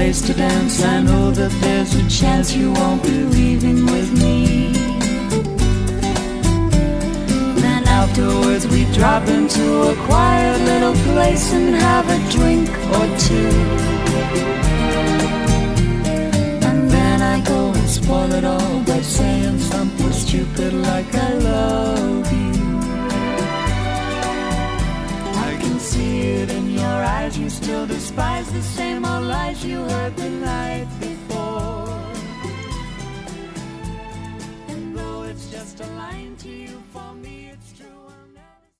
place to dance. I know that there's a chance you won't be leaving with me. Then afterwards we drop into a quiet little place and have a drink or two. And then I go and spoil it all by saying something stupid like I love you. I can see it in your eyes, you still despise the same old lies you heard the night before. And though it's just a line to you, for me it's true.